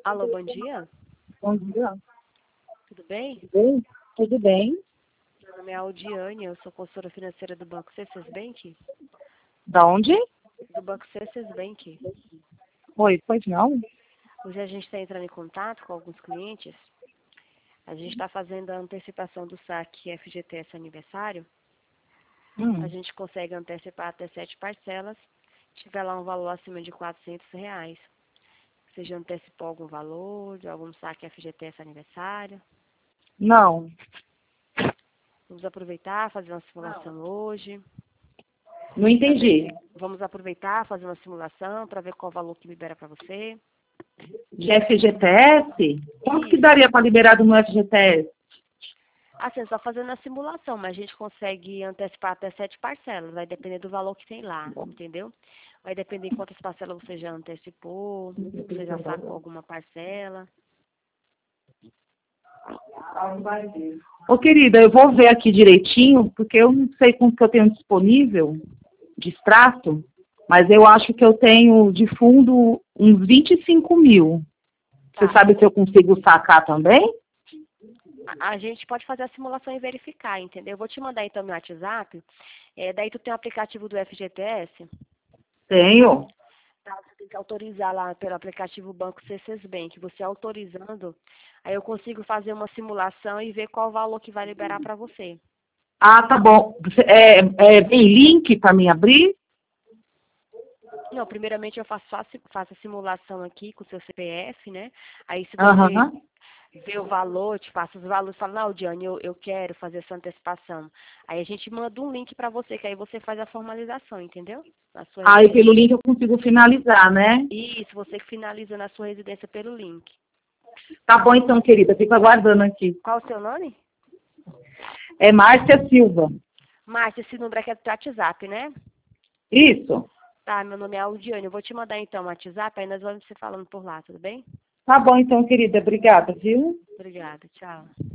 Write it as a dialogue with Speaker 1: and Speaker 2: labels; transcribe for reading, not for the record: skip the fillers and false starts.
Speaker 1: Alô, bom dia.
Speaker 2: Bom dia.
Speaker 1: Tudo bem?
Speaker 2: Tudo bem? Tudo bem?
Speaker 1: Meu nome é Aldiane, eu sou consultora financeira do Banco C6 Bank.
Speaker 2: Da onde?
Speaker 1: Do Banco C6 Bank.
Speaker 2: Oi, pois não?
Speaker 1: Hoje a gente está entrando em contato com alguns clientes. A gente está fazendo a antecipação do saque FGTS aniversário. A gente consegue antecipar até 7 parcelas. Se tiver lá um valor acima de R$ 400. Você já antecipou algum valor de algum saque FGTS aniversário?
Speaker 2: Não.
Speaker 1: Vamos aproveitar, fazer uma simulação hoje.
Speaker 2: Não entendi.
Speaker 1: Vamos aproveitar, fazer uma simulação para ver qual valor que libera para você.
Speaker 2: De FGTS? Quanto que
Speaker 1: Isso.
Speaker 2: daria para liberar no FGTS?
Speaker 1: Assim, só fazendo a simulação, mas a gente consegue antecipar até 7 parcelas. Vai depender do valor que tem lá, entendeu? Vai depender de quantas parcelas você já antecipou, você já sacou alguma parcela.
Speaker 2: Ô, querida, eu vou ver aqui direitinho, porque eu não sei quanto que eu tenho disponível de extrato, mas eu acho que eu tenho de fundo uns 25 mil. Você
Speaker 1: Tá.
Speaker 2: sabe se eu consigo sacar também?
Speaker 1: A gente pode fazer a simulação e verificar, entendeu? Eu vou te mandar então meu WhatsApp. Daí tu tem o aplicativo do FGTS.
Speaker 2: Tenho.
Speaker 1: Tá, você tem que autorizar lá pelo aplicativo Banco C6 Bank. Você autorizando, aí eu consigo fazer uma simulação e ver qual o valor que vai liberar para você.
Speaker 2: Ah, tá bom. Tem link para mim abrir?
Speaker 1: Não, primeiramente eu faço a simulação aqui com o seu CPF, né? Aí se você
Speaker 2: Aham.
Speaker 1: vê o valor, te passa os valores, fala, não, Diane, eu quero fazer essa antecipação. Aí a gente manda um link para você, que aí você faz a formalização, entendeu? Na sua
Speaker 2: Aí pelo
Speaker 1: residência.
Speaker 2: link eu consigo finalizar, né?
Speaker 1: Isso, você que finaliza na sua residência pelo link.
Speaker 2: Tá bom então, querida. Fico aguardando aqui.
Speaker 1: Qual o seu nome?
Speaker 2: É Márcia Silva.
Speaker 1: Márcia, esse número aqui é do teu WhatsApp, né?
Speaker 2: Isso?
Speaker 1: Tá, meu nome é Aldiane. Eu vou te mandar então o WhatsApp, aí nós vamos se falando por lá, tudo bem?
Speaker 2: Tá bom então, querida. Obrigada, viu?
Speaker 1: Obrigada, tchau.